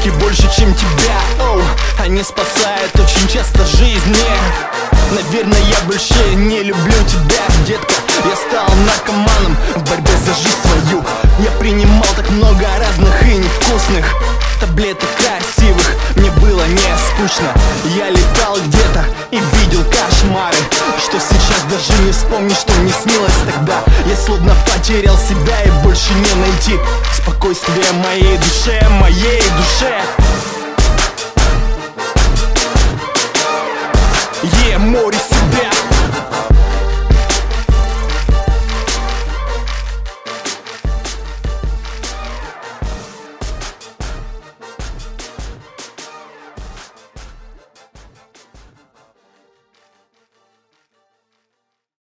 девушки больше, чем тебя. Оу, они спасают очень часто жизнь мне. Наверное, я больше не люблю тебя, детка. Я стал наркоманом в борьбе за жизнь свою. Я принимал так много разных и невкусных таблеток красивых, мне было не скучно. Я летал где-то и видел кошмары, что сейчас даже не вспомнишь, что мне снилось тогда. Я словно потерял себя и больше не найти спокойствие моей душе, моей душе.